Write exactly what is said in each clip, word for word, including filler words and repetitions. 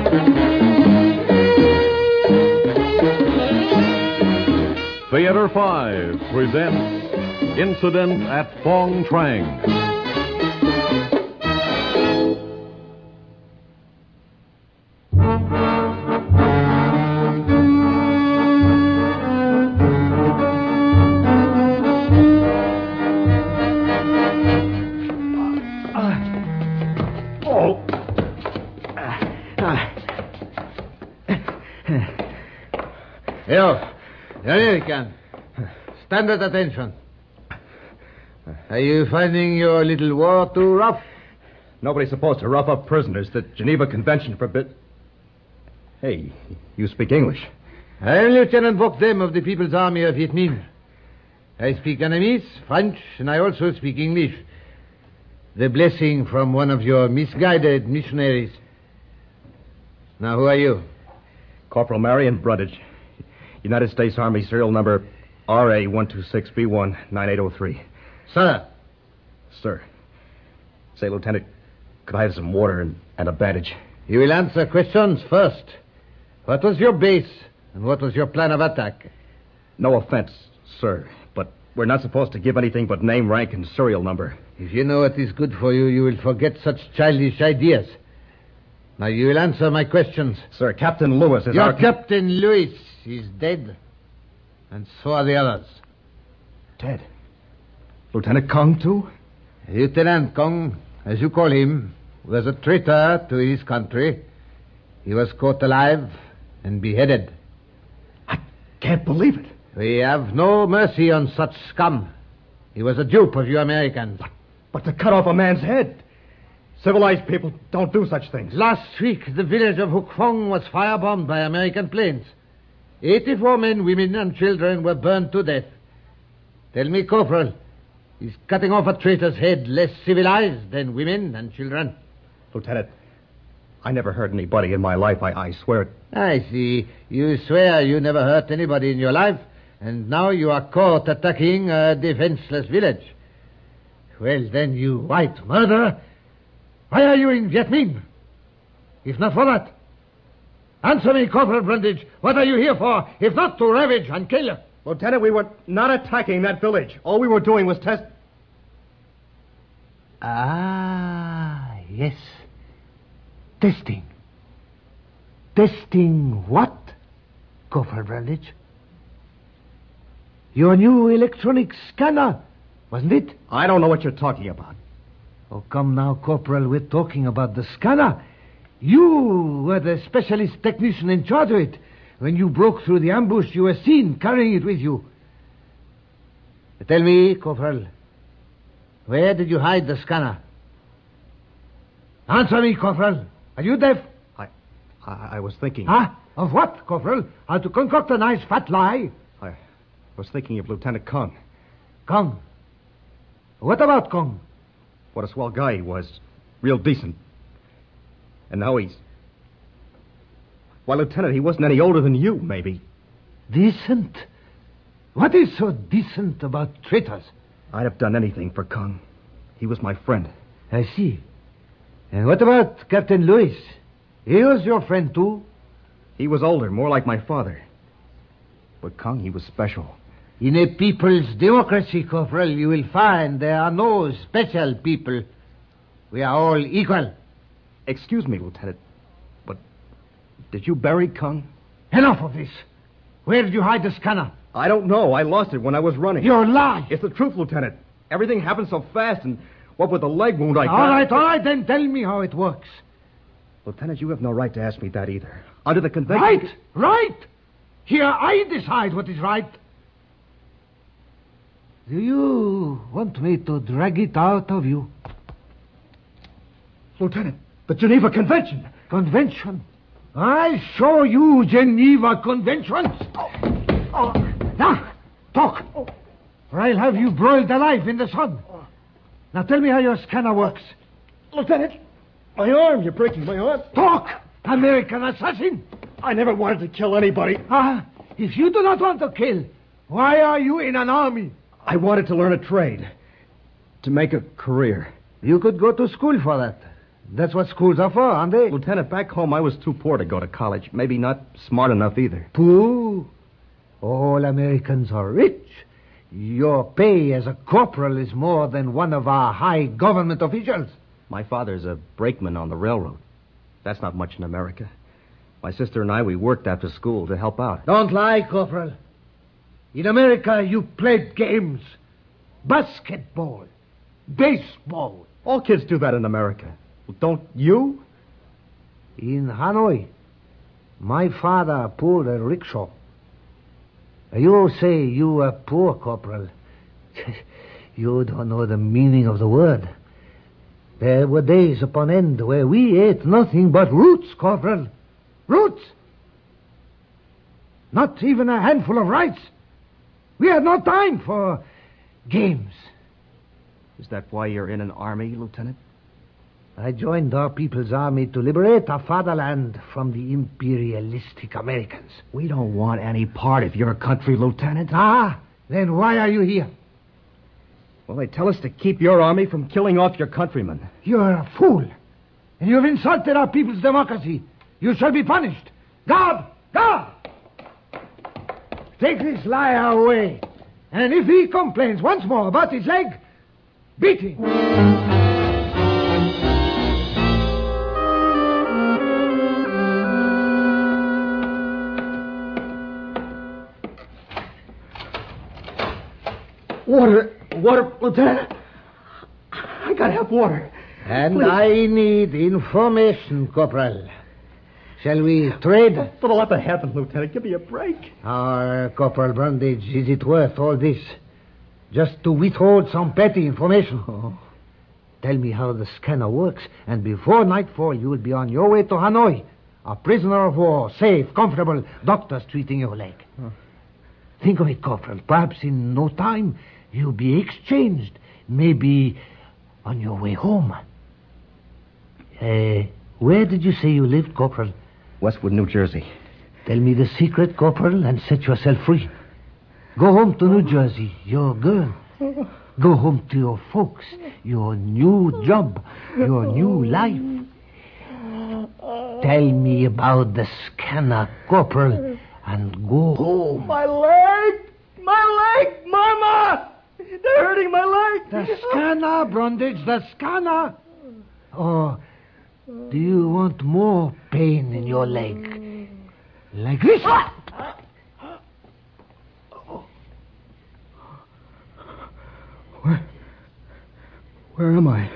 Theater five presents Incident at Phong Trang. You, American, stand at attention. Are you finding your little war too rough? Nobody's supposed to rough up prisoners. The Geneva Convention forbid... Hey, you speak English. I am Lieutenant Bokdem of the People's Army of Viet Minh. I speak Vietnamese, French, and I also speak English. The blessing from one of your misguided missionaries. Now, who are you? Corporal Marion Brundage. United States Army serial number R A one two six B one nine eight zero three. Sir. Sir. Say, Lieutenant, could I have some water and, and a bandage? You will answer questions first. What was your base, and what was your plan of attack? No offense, sir, but we're not supposed to give anything but name, rank, and serial number. If you know what is good for you, you will forget such childish ideas. Now, you will answer my questions. Sir, Captain Lewis is Your our... Captain Lewis is dead, and so are the others. Dead? Lieutenant Kong, too? Lieutenant Kong, as you call him, was a traitor to his country. He was caught alive and beheaded. I can't believe it. We have no mercy on such scum. He was a dupe of you Americans. But, but to cut off a man's head... Civilized people don't do such things. Last week, the village of Hoc Phong was firebombed by American planes. eighty-four men, women, and children were burned to death. Tell me, Corporal, is cutting off a traitor's head less civilized than women and children? Lieutenant, I never hurt anybody in my life. I, I swear it. I see. You swear you never hurt anybody in your life, and now you are caught attacking a defenseless village. Well, then, you white murderer... Why are you in Viet Minh? If not for that. Answer me, Corporal Brundage. What are you here for, if not to ravage and kill? Lieutenant, we were not attacking that village. All we were doing was test... Ah, yes. Testing. Testing what, Corporal Brundage? Your new electronic scanner, wasn't it? I don't know what you're talking about. Oh, come now, Corporal, we're talking about the scanner. You were the specialist technician in charge of it. When you broke through the ambush, you were seen carrying it with you. Tell me, Corporal, where did you hide the scanner? Answer me, Corporal. Are you deaf? I, I, I was thinking... Huh? Of what, Corporal? How to concoct a nice fat lie? I was thinking of Lieutenant Kong. Kong? What about Kong? What a swell guy he was. Real decent. And now he's... Why, Lieutenant, he wasn't any older than you, maybe. Decent? What is so decent about traitors? I'd have done anything for Kong. He was my friend. I see. And what about Captain Lewis? He was your friend, too? He was older, more like my father. But Kong, he was special. In a people's democracy, Corporal, you will find there are no special people. We are all equal. Excuse me, Lieutenant, but did you bury Kong? Enough of this. Where did you hide the scanner? I don't know. I lost it when I was running. You're lying. It's the truth, Lieutenant. Everything happened so fast, and what with the leg wound I got... All right, all right, then tell me how it works. Lieutenant, you have no right to ask me that either. Under the convention... Right, right. Here I decide what is right. Do you want me to drag it out of you? Lieutenant, the Geneva Convention. Convention? I'll show you Geneva Conventions. Oh. Now, talk. Or I'll have you broiled alive in the sun. Now tell me how your scanner works. Lieutenant, my arm. You're breaking my arm. Talk, American assassin. I never wanted to kill anybody. Ah, if you do not want to kill, why are you in an army? I wanted to learn a trade. To make a career. You could go to school for that. That's what schools are for, aren't they? Lieutenant, back home I was too poor to go to college. Maybe not smart enough either. Pooh. All Americans are rich. Your pay as a corporal is more than one of our high government officials. My father's a brakeman on the railroad. That's not much in America. My sister and I, we worked after school to help out. Don't lie, Corporal. In America, you played games. Basketball. Baseball. All kids do that in America. Well, don't you? In Hanoi, my father pulled a rickshaw. You say you were poor, Corporal. You don't know the meaning of the word. There were days upon end where we ate nothing but roots, Corporal. Roots! Not even a handful of rice. We had no time for games. Is that why you're in an army, Lieutenant? I joined our people's army to liberate our fatherland from the imperialistic Americans. We don't want any part of your country, Lieutenant. Ah, then why are you here? Well, they tell us to keep your army from killing off your countrymen. You're a fool. And you have insulted our people's democracy. You shall be punished. Guard! Guard! Take this liar away. And if he complains once more about his leg, beat him. Water, water, Lieutenant. I gotta have water. And Please. I need information, Corporal. Shall we trade? For the love of heaven, Lieutenant, give me a break. Our Corporal Brundage, is it worth all this? Just to withhold some petty information? Oh. Tell me how the scanner works, and before nightfall you will be on your way to Hanoi. A prisoner of war, safe, comfortable, doctors treating your leg. Oh. Think of it, Corporal. Perhaps in no time you'll be exchanged. Maybe on your way home. Uh, where did you say you lived, Corporal? Westwood, New Jersey. Tell me the secret, Corporal, and set yourself free. Go home to New Jersey, your girl. Go home to your folks, your new job, your new life. Tell me about the scanner, Corporal, and go home. My leg! My leg! Mama! They're hurting my leg! The scanner, Brundage, the scanner. Oh, do you want more pain in your leg? Like this? Where... Where am I?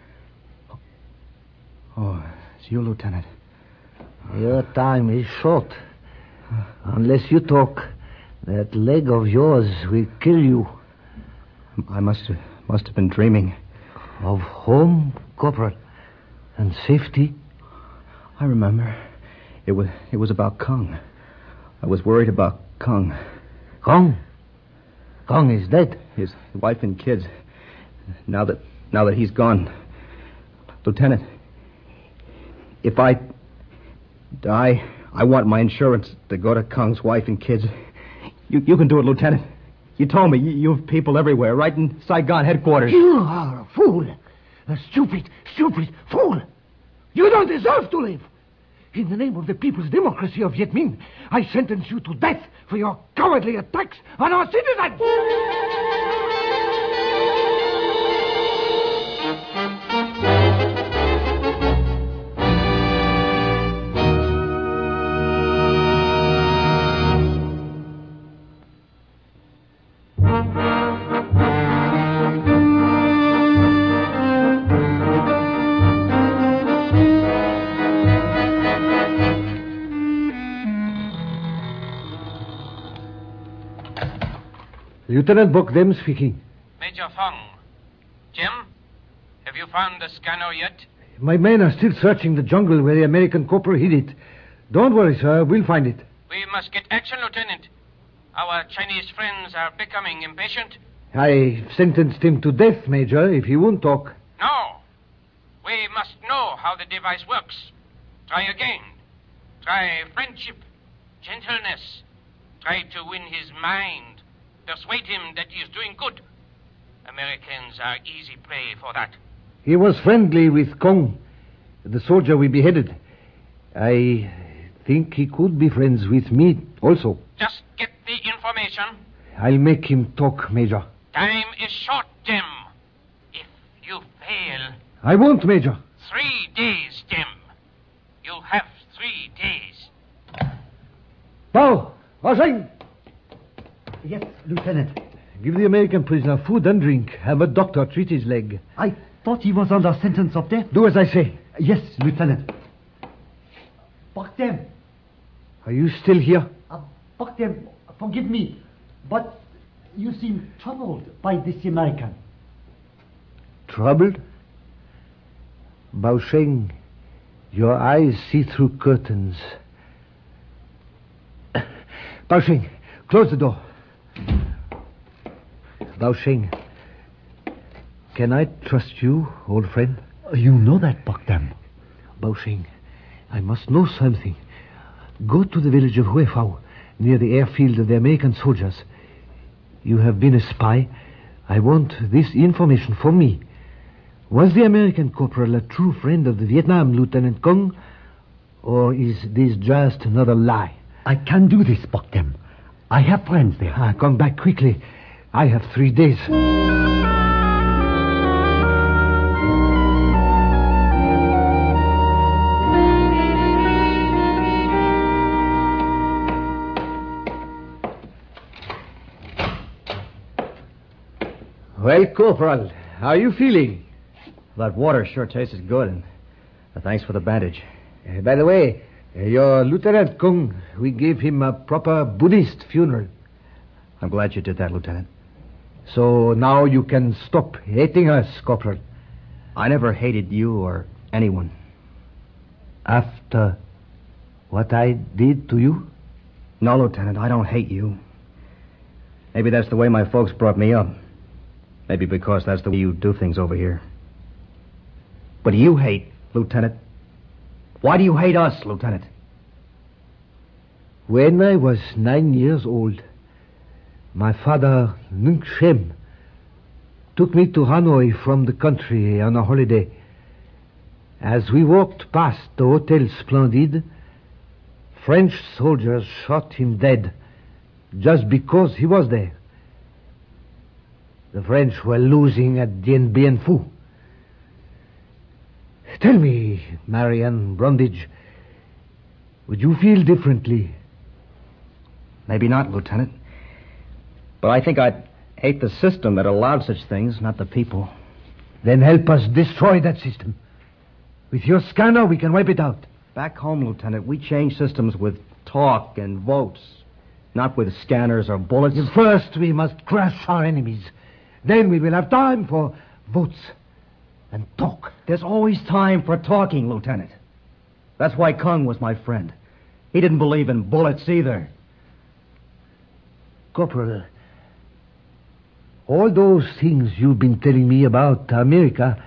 Oh, it's you, Lieutenant. Your time is short. Unless you talk, that leg of yours will kill you. I must have, must have been dreaming. Of home, Corporal, and safety. I remember. It was it was about Kung. I was worried about Kung. Kung? Kung is dead. His wife and kids. Now that now that he's gone. Lieutenant, if I die, I want my insurance to go to Kung's wife and kids. You you can do it, Lieutenant. You told me. You, you have people everywhere, right in Saigon headquarters. You are a fool. A stupid, stupid fool. You don't deserve to live. In the name of the People's Democracy of Viet Minh, I sentence you to death for your cowardly attacks on our citizens. Lieutenant Bokdem speaking. Major Fong. Jim, have you found the scanner yet? My men are still searching the jungle where the American corporal hid it. Don't worry, sir. We'll find it. We must get action, Lieutenant. Our Chinese friends are becoming impatient. I sentenced him to death, Major, if he won't talk. No. We must know how the device works. Try again. Try friendship, gentleness. Try to win his mind. Persuade him that he is doing good. Americans are easy prey for that. He was friendly with Kong. the soldier we beheaded. I think he could be friends with me also. Just get the information. I'll make him talk, Major. Time is short, Jim. If you fail... I won't, Major. Three days, Jim. You have three days. Now, Washing! Yes, Lieutenant. Give the American prisoner food and drink. Have a doctor treat his leg. I thought he was under sentence of death. Do as I say. Yes, Lieutenant. Baktem. Are you still here? Uh, Baktem, forgive me, but you seem troubled by this American. Troubled? Bao Sheng, your eyes see through curtains. Bao Sheng, close the door. Bao Sheng, can I trust you, old friend? You know that, Baktem. Bao Sheng, I must know something. Go to the village of Huefao, near the airfield of the American soldiers. You have been a spy. I want this information for me. Was the American corporal a true friend of the Vietnam Lieutenant Kung, or is this just another lie? I can do this, Baktem. I have friends there. Ah, come back quickly. I have three days. Well, Corporal, how are you feeling? That water sure tastes good, and uh, thanks for the bandage. Uh, by the way, uh, your Lieutenant Kung, we gave him a proper Buddhist funeral. I'm glad you did that, Lieutenant. So now you can stop hating us, Corporal. I never hated you or anyone. After what I did to you? No, Lieutenant, I don't hate you. Maybe that's the way my folks brought me up. Maybe because that's the way you do things over here. But you hate, Lieutenant. Why do you hate us, Lieutenant? When I was nine years old, my father, Nung Shem, took me to Hanoi from the country on a holiday. As we walked past the Hotel Splendide, French soldiers shot him dead just because he was there. The French were losing at Dien Bien Phu. Tell me, Marianne Brundage, would you feel differently? Maybe not, Lieutenant. But I think I'd hate the system that allowed such things, not the people. Then help us destroy that system. With your scanner, we can wipe it out. Back home, Lieutenant, we change systems with talk and votes, not with scanners or bullets. First, we must crush our enemies. Then we will have time for votes and talk. There's always time for talking, Lieutenant. That's why Kung was my friend. He didn't believe in bullets either. Corporal, all those things you've been telling me about America,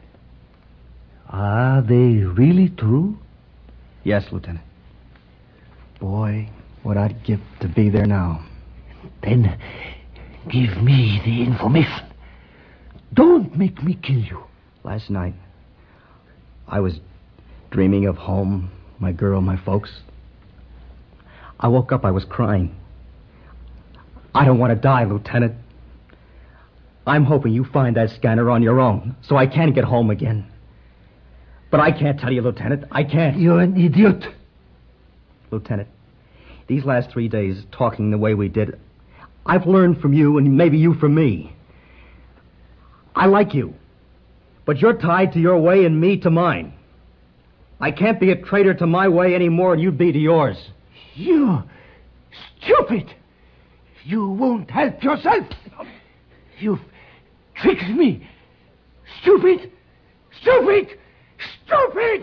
are they really true? Yes, Lieutenant. Boy, what I'd give to be there now. Then give me the information. Don't make me kill you. Last night, I was dreaming of home, my girl, my folks. I woke up, I was crying. I don't want to die, Lieutenant. I'm hoping you find that scanner on your own, so I can get home again. But I can't tell you, Lieutenant. I can't. You're an idiot. Lieutenant, these last three days, talking the way we did, I've learned from you, and maybe you from me. I like you, but you're tied to your way and me to mine. I can't be a traitor to my way any more than you'd be to yours. You stupid! You won't help yourself. You've tricked me. Stupid! Stupid! Stupid!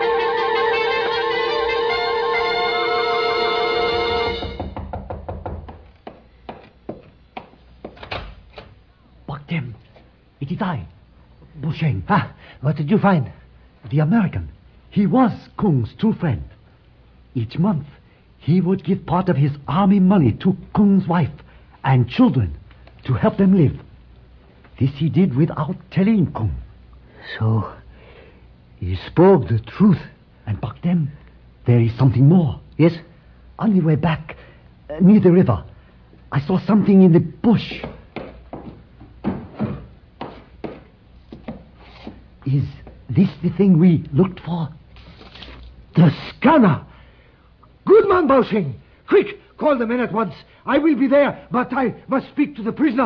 Baktem, it is I, Busheng. Ah, what did you find? The American. He was Kung's true friend. Each month, he would give part of his army money to Kung's wife and children to help them live. This he did without telling Kung. So, He spoke the truth. And back then, there is something more. Yes? On the way back, uh, near the river, I saw something in the bush. Is this the thing we looked for? The scanner! Good man, Baosheng! Quick, call the men at once. I will be there, but I must speak to the prisoner.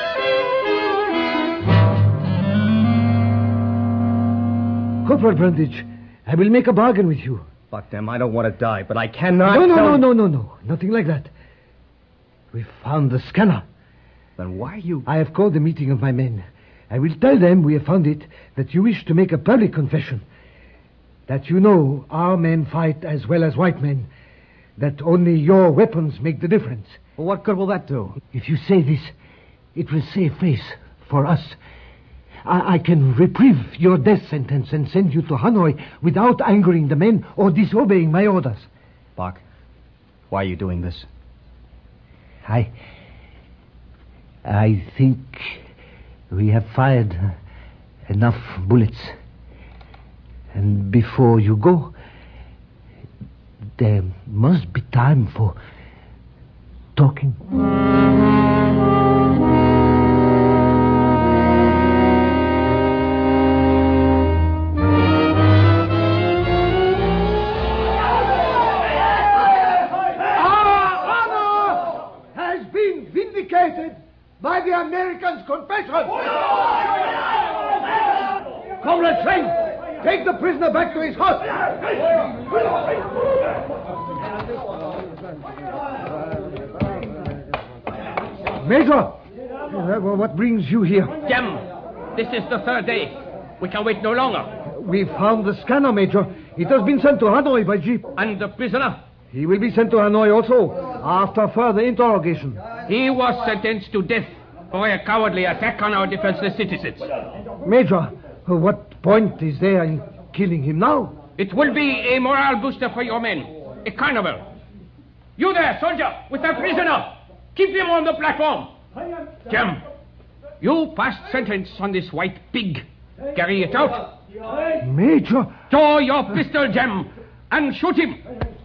Corporal Brundage, I will make a bargain with you. Fuck them, I don't want to die, but I cannot... No, no, tell... no, no, no, no. Nothing like that. We found the scanner. Then why are you... I have called the meeting of my men. I will tell them we have found it, that you wish to make a public confession. That you know our men fight as well as white men. That only your weapons make the difference. Well, what good will that do? If you say this, it will save face for us. I, I can reprieve your death sentence and send you to Hanoi without angering the men or disobeying my orders. Bach, why are you doing this? I... I think we have fired enough bullets. And before you go, there must be time for talking. By the Americans' confession. Comrade Trent, take the prisoner back to his hut. Major, uh, what brings you here? Jem, this is the third day. We can wait no longer. We found the scanner, Major. It has been sent to Hanoi by jeep. And the prisoner? He will be sent to Hanoi also, after further interrogation. He was sentenced to death for a cowardly attack on our defenseless citizens. Major, what point is there in killing him now? It will be a morale booster for your men. A carnival. You there, soldier, with the prisoner. Keep him on the platform. Jem, you passed sentence on this white pig. Carry it out. Major! Draw your pistol, Jem, and shoot him.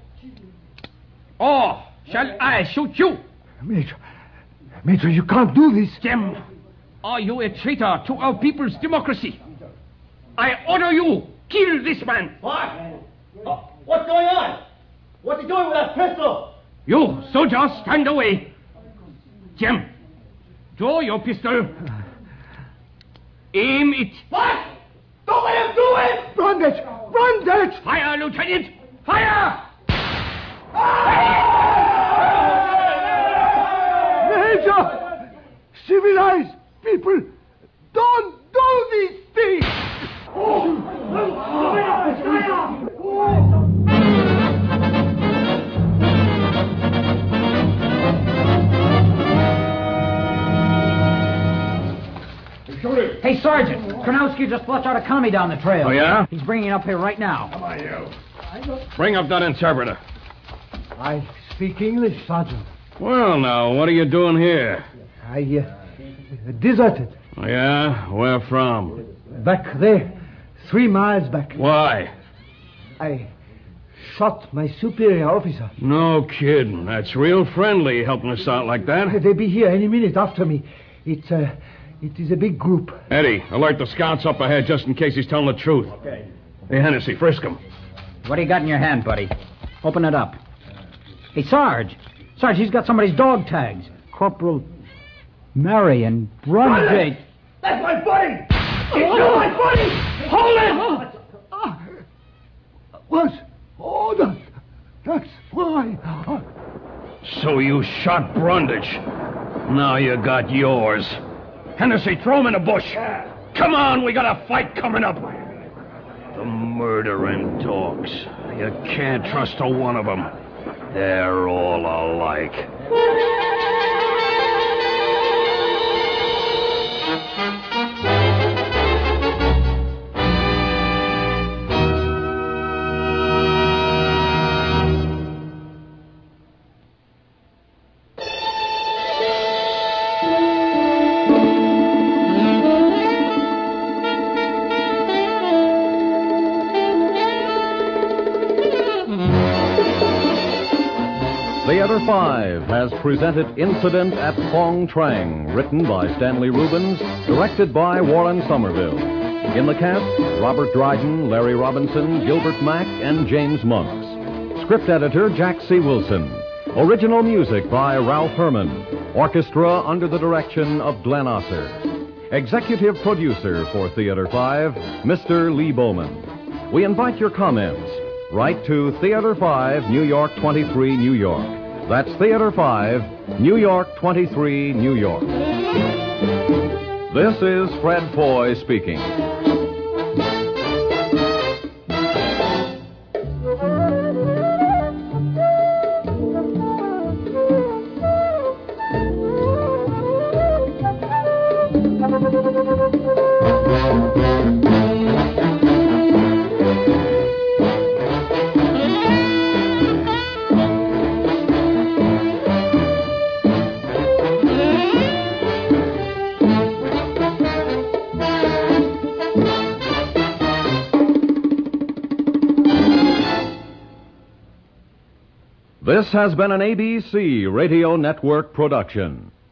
Or shall I shoot you? Major, Major, you can't do this. Jem, are you a traitor to our people's democracy? I order you, kill this man. What? Oh, what's going on? What's he doing with that pistol? You, soldier, stand away. Jem, draw your pistol. Aim it. What? Don't let him do it! Brundage! Brundage! Fire, Lieutenant! Fire! Major! Civilized people don't do these things! Hey, Sergeant, Kronowski just flushed out a commie down the trail. Oh, yeah? He's bringing it up here right now. Come on, you. Bring up that interpreter. I speak English, Sergeant. Well, now, what are you doing here? I uh, deserted. Oh, yeah? Where from? Back there, three miles back. Why? I shot my superior officer. No kidding. That's real friendly, helping us out like that. They'll be here any minute after me. It's uh, it is a big group. Eddie, alert the scouts up ahead just in case he's telling the truth. Okay. Hey, Hennessy, frisk him. What do you got in your hand, buddy? Open it up. Hey, Sarge. Sarge, he's got somebody's dog tags. Corporal Marion Brundage. That's my buddy! It's not my buddy! Hold it! What? Oh, that, that's why. So you shot Brundage. Now you got yours. Hennessy, throw him in a bush. Come on, we got a fight coming up. The murdering dogs. You can't trust a one of them. They're all alike. Theater five has presented Incident at Phong Trang, written by Stanley Rubens, directed by Warren Somerville. In the cast, Robert Dryden, Larry Robinson, Gilbert Mack, and James Monks. Script editor, Jack C. Wilson. Original music by Ralph Herman. Orchestra under the direction of Glenn Osser. Executive producer for Theater five, Mister Lee Bowman. We invite your comments. Write to Theater five, New York twenty-three, New York. That's Theater five, New York twenty-three, New York. This is Fred Foy speaking. This has been an A B C Radio Network production.